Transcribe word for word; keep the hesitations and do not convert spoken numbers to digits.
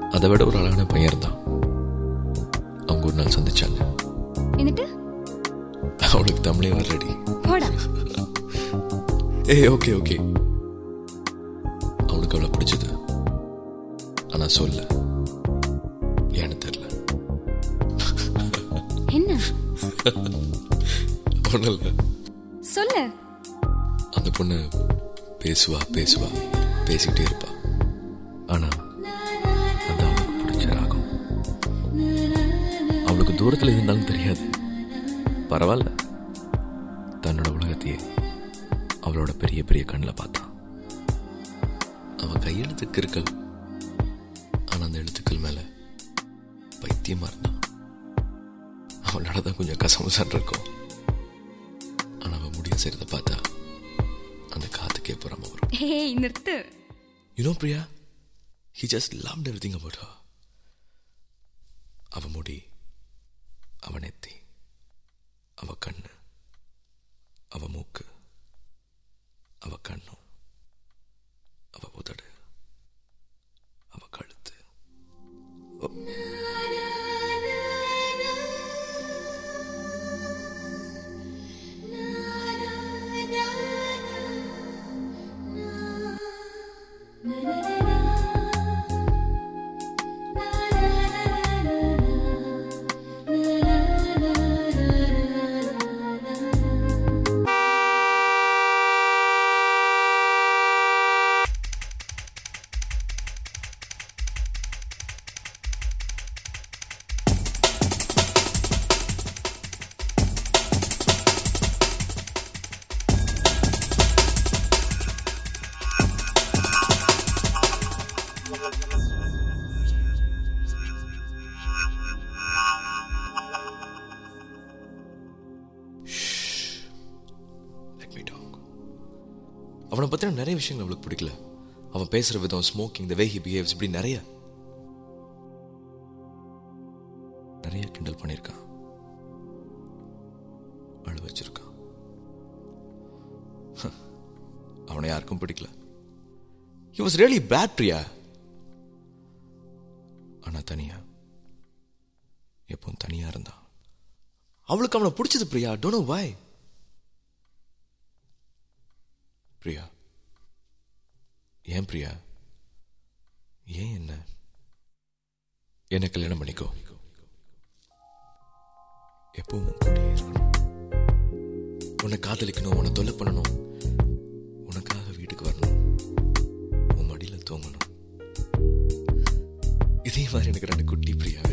அதை விட ஒரு அழகான பையன் இருந்தான். அவங்க ஒரு நாள் சந்திச்சாங்க. എന്നിട്ട് அவளுக்கு தமிழே வரலடி. போடா. ஏய் ஓகே ஓகே அவளுக்கு அவளை பிடிச்சது. ஆனா சொல்ல ஏன்னு தெரியல. என்ன ஒண்ணும் இல்ல. சொல்லு. அந்த பொண்ணு பேசுவா பேசுவா பேசிக்கிட்டே இருப்பா. ஆனா அது அவளுக்கு பிடிச்ச ராகம். அவளுக்கு தூரத்துல இருந்தாலும் தெரியாது. பரவாயில்ல, தன்னோட உலகத்தையே அவளோட பெரிய பெரிய கண்ணில் பார்த்தான். அவ கையெழுத்துக்கு இருக்கல். ஆனா அந்த எழுத்துக்கள் மேல பைத்தியமா இருந்தான். அவளோட தான் கொஞ்சம் கசமுசான் இருக்கும். ஆனா அவன் முடிய செய்யறத பார்த்தா அந்த காத்துக்கே புறமா வரும். ஏய் நிறுத்து. You know Priya, he just loved everything about her. அவ முடி, அவ நெத்தி, அவ கண்ணு, அவ மூக்கு, அவ கண்ணும், அவ உதடு, அவ கழுத்து. அவனை பத்தின நிறைய விஷயங்கள் அவளுக்கு பிடிக்கல. அவன் பேசுற விதம், smoking, the way he behaves, இப்படி நிறைய நிறைய கிண்டல் பண்ணியிருக்கான், அழ வச்சிருக்கான். அவனை யாருக்கும் பிடிக்கல. He was really bad, Priya. ஆனா தனியா எப்பவும் தனியா இருந்தான். அவளுக்கு அவனை பிடிச்சது Priya. Don't know why. Priya, ஏன் பிரியா, ஏன் என்ன என்ன கல்யாணம் பண்ணிக்கோ. எப்பவும் கூடயே இருக்கணும். உன்னை காதலிக்கணும், உன்னை தொல்லை பண்ணணும், உனக்காக வீட்டுக்கு வரணும், உன் மடியில தூங்கணும். இதே மாதிரி எனக்கு ரெண்டு குட்டி பிரியா